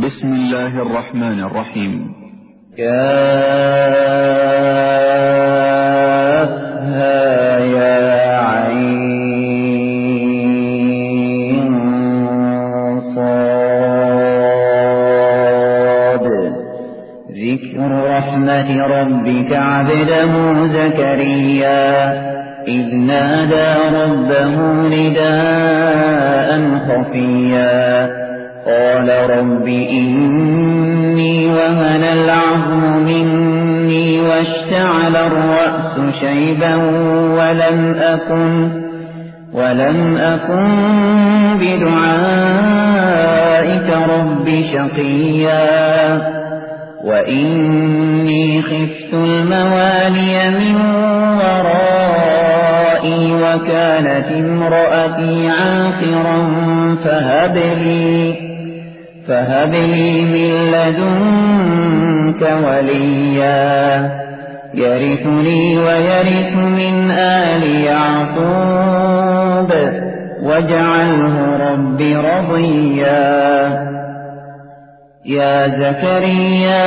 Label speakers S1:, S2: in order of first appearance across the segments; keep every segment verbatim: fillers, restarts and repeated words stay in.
S1: بسم الله الرحمن الرحيم.
S2: كافها يا عين صاد ذكر رحمة ربك عبده زكريا إذ نادى ربه نداء خفيا قال رب إني وهن العظم مني واشتعل الرأس شيبا ولم أكن ولم أكن بدعائك رب شقيا وإني خفت الموالي من ورائي وكانت امرأتي عاقرا فهب لي فهب لي من لدنك وليا يرثني ويرث من آل يعقوب واجعله رب رضيا يا زكريا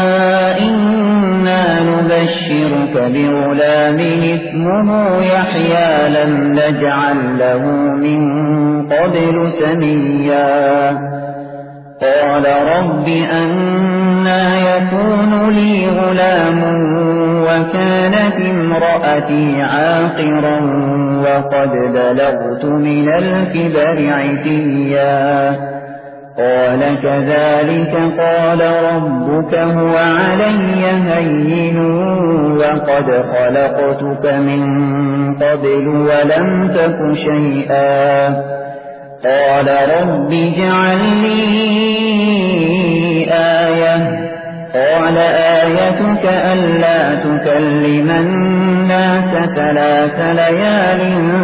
S2: إنا نبشرك بغلام اسمه يحيى لم نجعل له من قبل سميا قال رب أنى يكون لي غلام وكانت امرأتي عاقرا وقد بلغت من الكبر عتيا قال كذلك قال ربك هو علي هين وقد خلقتك من قبل ولم تك شيئا قال رب اجعل لي آية قال آيتك ألا تكلم الناس ثلاث ليال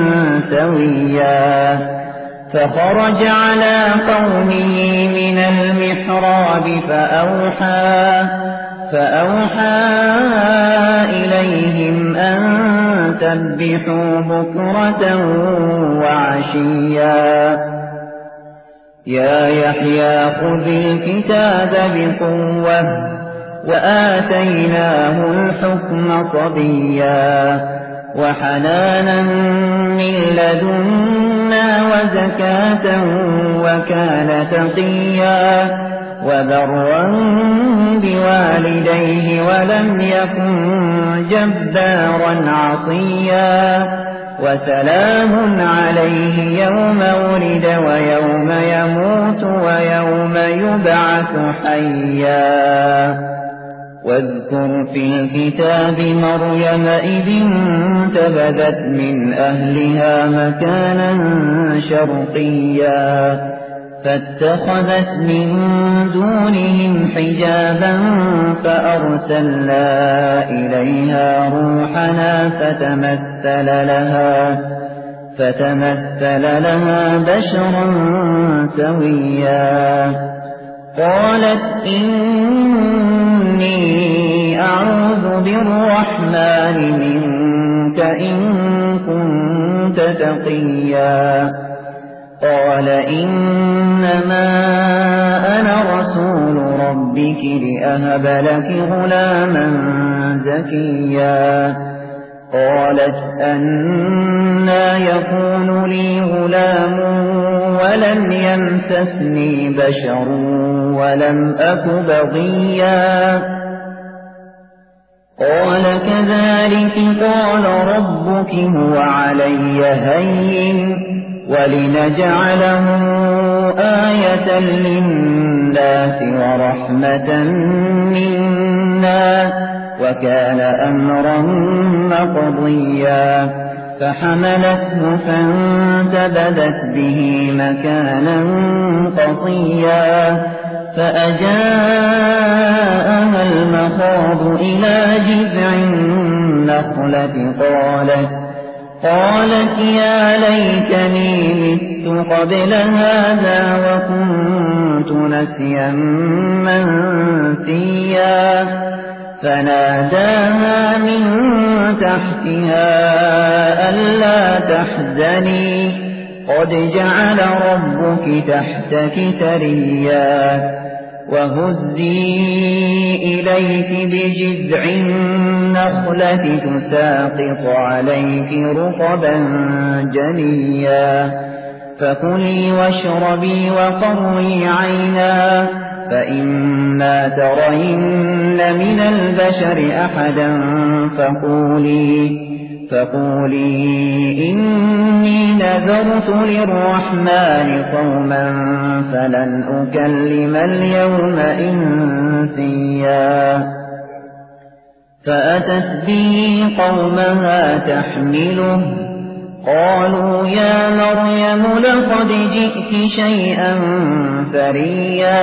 S2: سويا فخرج على قومه من المحراب فأوحى فأوحى إليهم أن سبحوا بكرة وعشيا يا يحيى خذ الكتاب بقوة وآتيناه الحكم صبيا وحنانا من لدنا وزكاة وكان تقيا وبرا بوالديه ولم يكن جبارا عصيا وسلام عليه يوم ولد ويوم يموت ويوم يبعث حيا واذكر في الكتاب مريم إذ انتبذت من أهلها مكانا شرقيا فاتخذت من دونهم حجابا فأرسلنا إليها روحنا فتمثل لها فتمثل لها بشرا سويا قالت إني أعوذ بالرحمن منك إن كنت تقيا قال إنما أنا رسول ربك لأهب لك غلاما زكيا قالت أنى يكون لي غلام ولم يمسسني بشر ولم أك بغيا قال كذلك قال ربك هو علي هين ولنجعله آية للناس ورحمة منا وكان أمرا مقضيا فحملته فانتبذت به مكانا قصيا فأجاءها المخاض إلى جذع النخلة قالت قالت يا ليتني مت قبل هذا وكنت نسيا منسيا فناداها من تحتها ألا تحزني قد جعل ربك تحتك سريا وهزي إليك بجذع النخلة تساقط عليك رطبا جنيا فكلي واشربي وقري عينا فإما ترين من البشر أحدا فقولي فقولي إني نذرت للرحمن صوما فلن أكلم اليوم إنسيا فأتت به قومها تحمله قالوا يا مريم لقد جئت شيئا فريا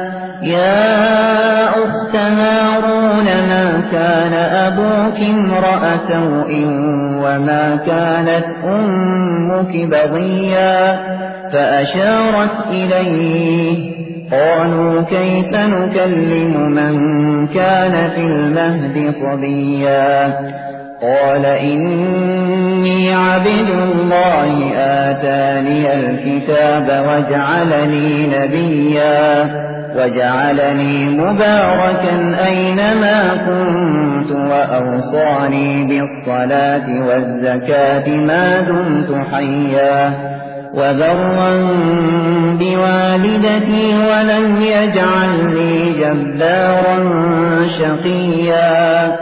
S2: يا أخت هارون ما كان أبوك امرأ سوء وما كانت أمك بغيا فأشارت إليه قالوا كيف نكلم من كان في المهد صبيا قال إني عبد الله آتاني الكتاب وجعلني نبيا وجعلني مباركا أينما كنت وأوصاني بالصلاة والزكاة ما دمت حيا وبرا بوالدتي ولم يجعلني جبارا شقيا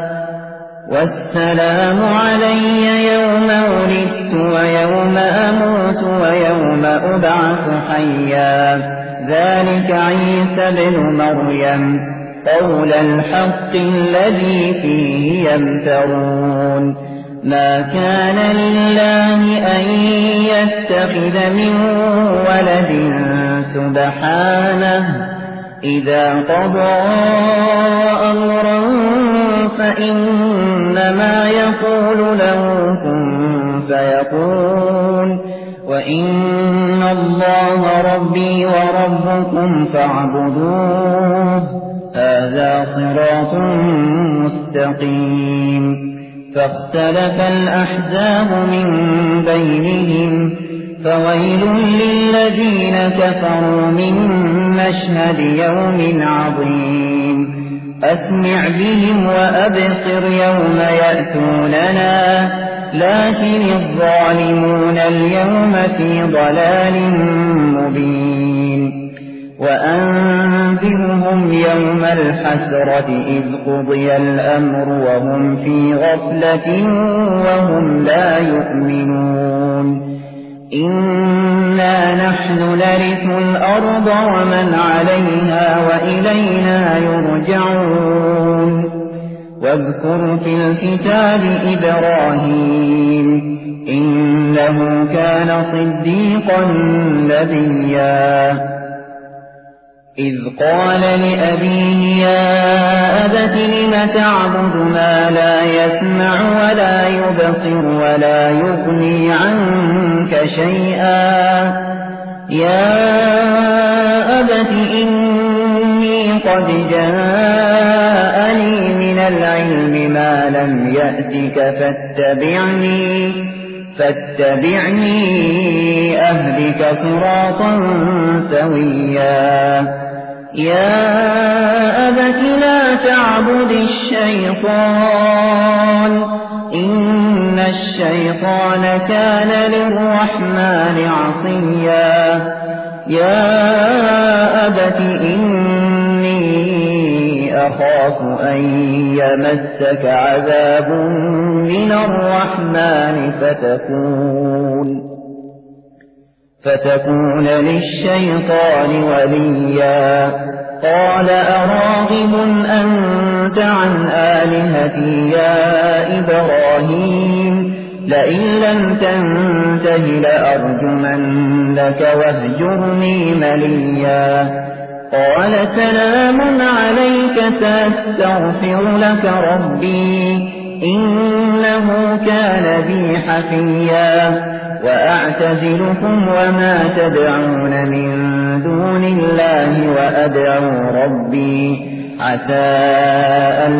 S2: والسلام علي يوم ولدت ويوم أموت ويوم أبعث حيا ذلك عيسى ابن مريم قول الحق الذي فيه يمترون ما كان لله أن يتخذ من ولد سبحانه إذا قضى أمرا فإنما يقول له كن فيكون وإن الله ربي وربكم فاعبدوه هذا صراط مستقيم فاختلف الأحزاب من بينهم فويل للذين كفروا من مشهد يوم عظيم أسمع بهم وأبصر يوم يأتوننا لكن الظالمون اليوم في ضلال مبين وأنذرهم يوم الحسرة إذ قضي الأمر وهم في غفلة وهم لا يؤمنون إنا نحن نرث الأرض ومن عليها وإلينا يرجعون واذكر في الكتاب إبراهيم إنه كان صديقا نبيا إذ قال لأبيه يا أبت لم تعبد ما لا يسمع ولا يبصر ولا يغني عنك شيئا يا أبت إني قد جاءني من العلم ما لم يأتك فاتبعني فاتبعني أهدك صراطا سويا يا أبت لا تعبد الشيطان إن الشيطان كان للرحمن عصيا يا أبت إني أخاف أن يمسك عذاب من الرحمن فتكون فتكون للشيطان وليا قال أراغب أنت عن آلهتي يا إبراهيم لئن لم تنته لأرجمنك واهجرني مليا قال سلام عليك سأستغفر لك ربي إنه كان بي حفيا وأعتزلكم وما تدعون من دون الله وأدعو ربي عسى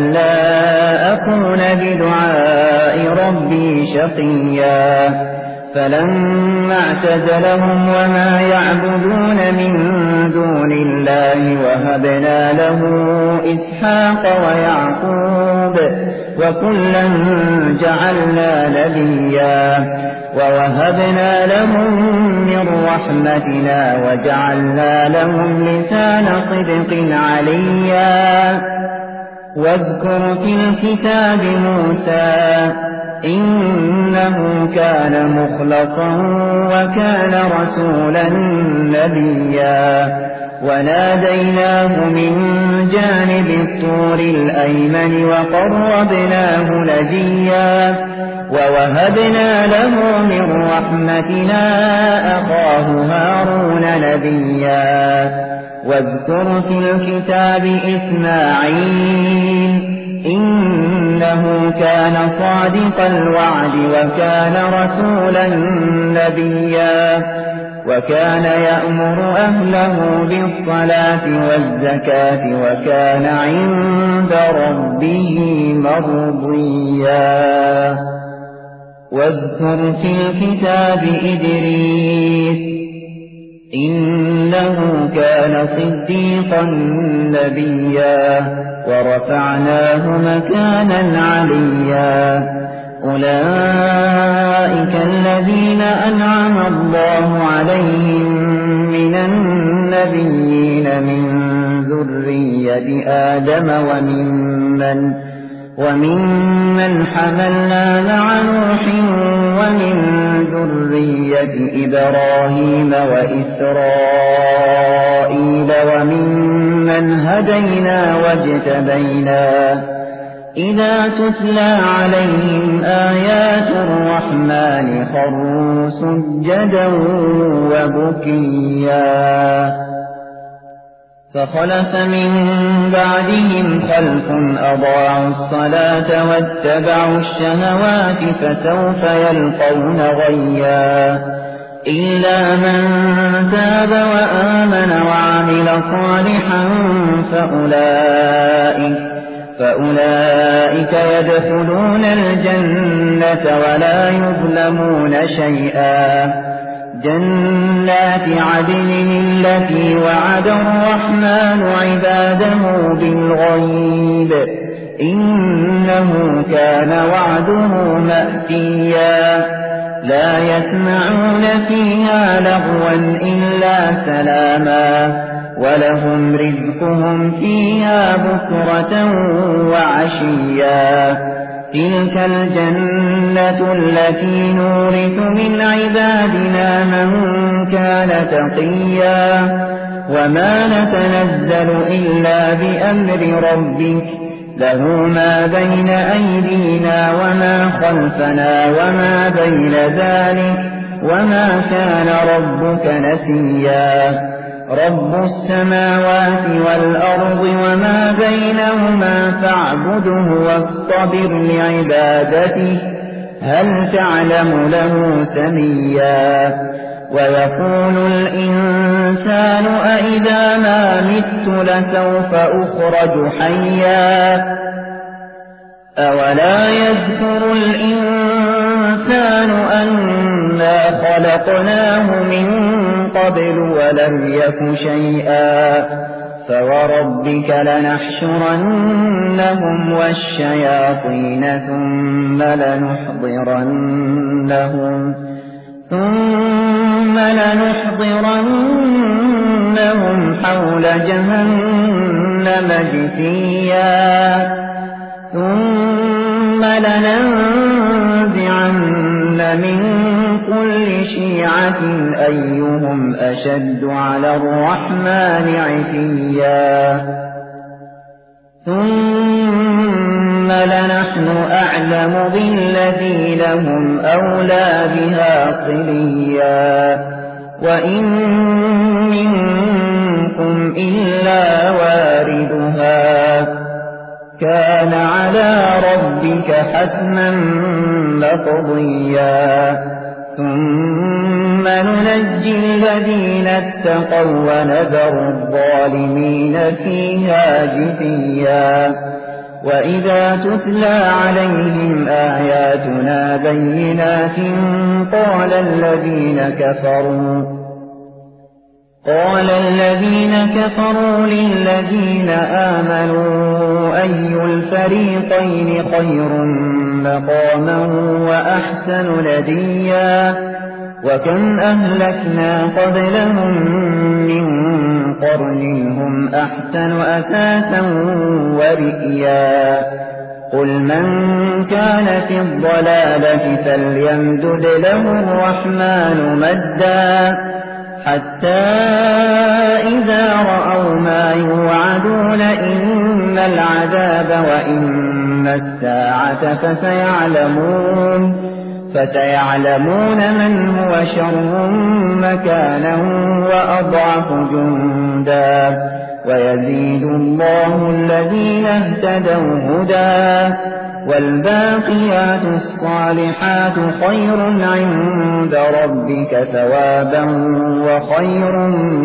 S2: ألا أكون بدعاء ربي شقيا فلما اعتزلهم وما يعبدون من دون الله وهبنا له إسحاق ويعقوب وكلا جعلنا نبيا ووهبنا لهم من رحمتنا وجعلنا لهم لسان صدق عليا. واذكر في الكتاب موسى إنه كان مخلصا وكان رسولا نبيا وناديناه من جانب الطور الأيمن وقربناه نجيا ووهبنا له من رحمتنا أخاه هارون نبيا. واذكر في الكتاب إسماعيل إنه كان صادق الوعد وكان رسولا نبيا وكان يأمر أهله بالصلاة والزكاة وكان عند ربه مرضيا. واذكر في الكتاب إدريس إنه كان صديقا نبيا ورفعناه مكانا عليا. أولئك الذين أنعم الله عليهم من النبيين من ذرية آدم وممن وممن حملنا مع نوح ومن ذرية إبراهيم وإسرائيل وممن هدينا واجتبينا إذا تتلى عليهم آيات الرحمن خروا سجدا وبكيا. فخلف من بعدهم خلف أضاعوا الصلاة واتبعوا الشهوات فسوف يلقون غيا. إلا من تاب وآمن وعمل صالحا فأولئك فأولئك يدخلون الجنة ولا يظلمون شيئا. جنات عدن التي وعد الرحمن عباده بالغيب إنه كان وعده مأتيا. لا يسمعون فيها لغوا إلا سلاما ولهم رزقهم فيها بكرة وعشيا. تلك الجنة التي نورث من عبادنا من كان تقيا. وما نتنزل إلا بأمر ربك له ما بين أيدينا وما خلفنا وما بين ذلك وما كان ربك نسيا. رب السماوات والأرض وما بينهما فاعبده واصطبر لعبادته هل تعلم له سميا. ويقول الإنسان أإذا ما مت لسوف أخرج حيا. أولا يذكر الإنسان أنا خلقناه من قبل ولم يك شيئا. فوربك لنحشرنهم والشياطين ثم لنحضرنهم ثم لنحضرنهم حول جهنم جثيا. ثم لننزعن من كل شيعة أيهم أشد على الرحمن عتيا. ثم لنحن أعلم بالذين هم أولى بها صليا. وإن منكم إلا واردها كان على ربك حتما مقضيا. ثم ننجي الذين اتقوا ونذر الظالمين فيها جثيا. وإذا تتلى عليهم آياتنا بينات قال الذين كفروا قال الذين كفروا للذين آمنوا أي الفريقين خير مقاما وأحسن نديا وكم أهلكنا قبلهم من قرن هم أحسن أثاثا ورئيا قل من كان في الضلالة فليمدد له الرحمن مدا حتى إذا رأوا ما يوعدون إما العذاب وإما الساعة فسيعلمون فسيعلمون من هو شر مكانا وأضعف جندا ويزيد الله الذين اهتدوا هدى والباقيات الصالحات خير عند ربك ثوابا وخير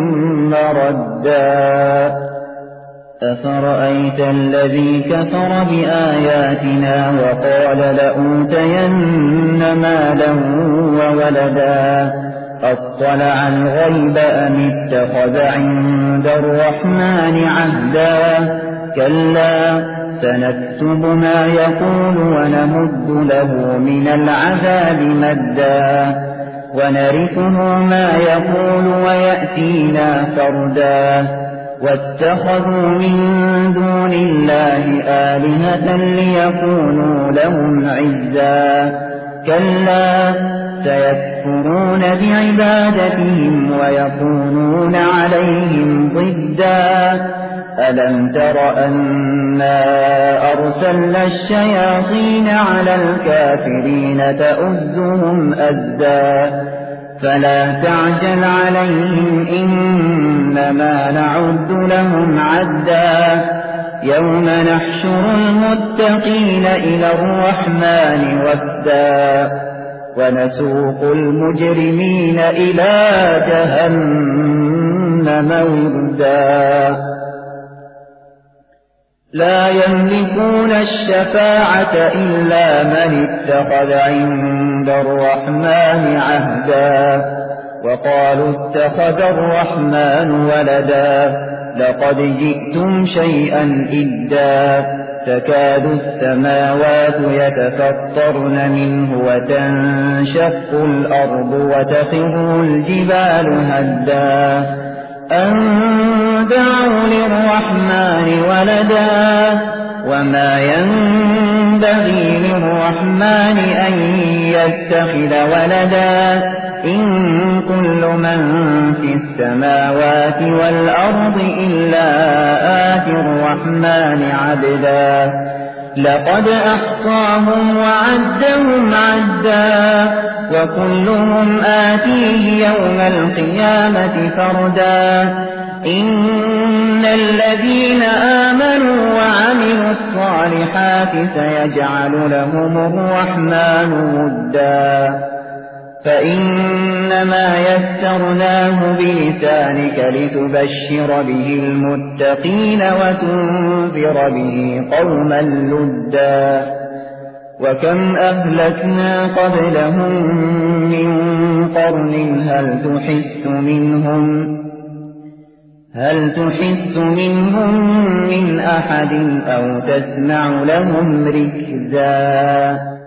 S2: مردا أفرأيت الذي كفر بآياتنا وقال لأوتين مالا وولدا أطلع الغيب أم اتخذ عند الرحمن عهدا كلا سنكتب ما يقول ونمد له من العذاب مدا ونرثه ما يقول ويأتينا فردا واتخذوا من دون الله آلهة ليكونوا لهم عزا كلا سيكفرون بعبادتهم ويكونون عليهم ضدا ألم تر أنا أرسلنا الشياطين على الكافرين تؤزهم أزا فلا تعجل عليهم إنما نعد لهم عدا يوم نحشر المتقين إلى الرحمن وفدا ونسوق المجرمين إلى جهنم وردا لا يملكون الشفاعة إلا من اتخذ عند الرحمن عهدا وقالوا اتخذ الرحمن ولدا لقد جئتم شيئا إدا تكاد السماوات يتفطرن منه وتنشق الأرض وتخر الجبال هدا أن دعوا للرحمن ولدا وما ينبغي للرحمن أن يتخذ ولدا إن كل من في السماوات والأرض إلا آتي الرحمن عبدا لقد أحصاهم وعدهم عدا وكلهم آتيه يوم القيامة فردا إن الذين آمنوا وعملوا الصالحات سيجعل لهم الرحمن ودا فإنما يسرناه بلسانك لتبشر به المتقين وتنذر به قوما لدا وكم أهلكنا قبلهم من قرن هل تحس منهم هل تحس منهم من أحد أو تسمع لهم ركزا